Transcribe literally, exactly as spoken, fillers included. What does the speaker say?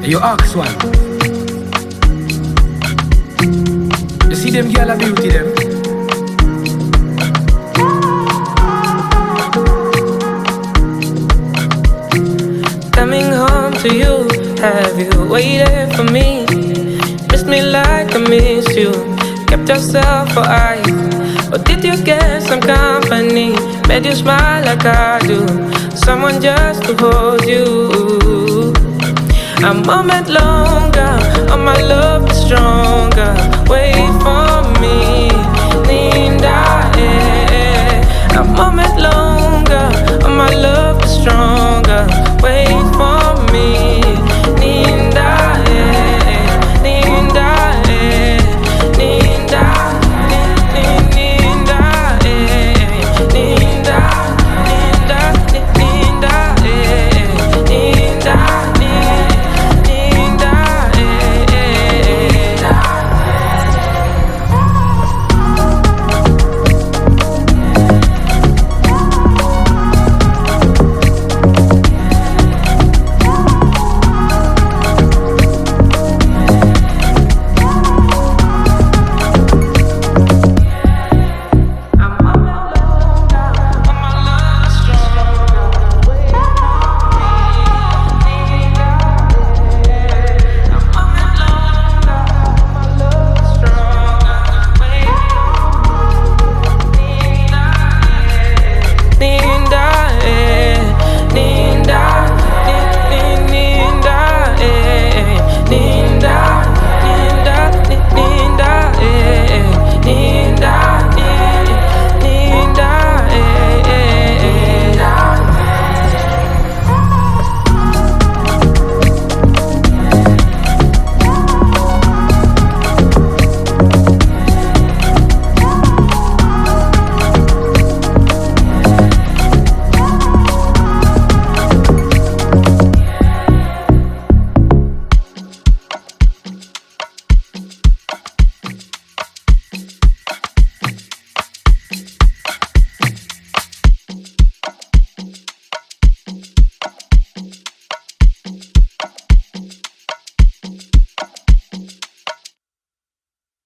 You ask one. You see them girl a beauty them. Coming home to you, have you waited for me? Missed me like I miss you. Kept yourself for eyes, or did you get some company? Made you smile like I do. Someone just to hold you. A moment longer, oh my love is stronger.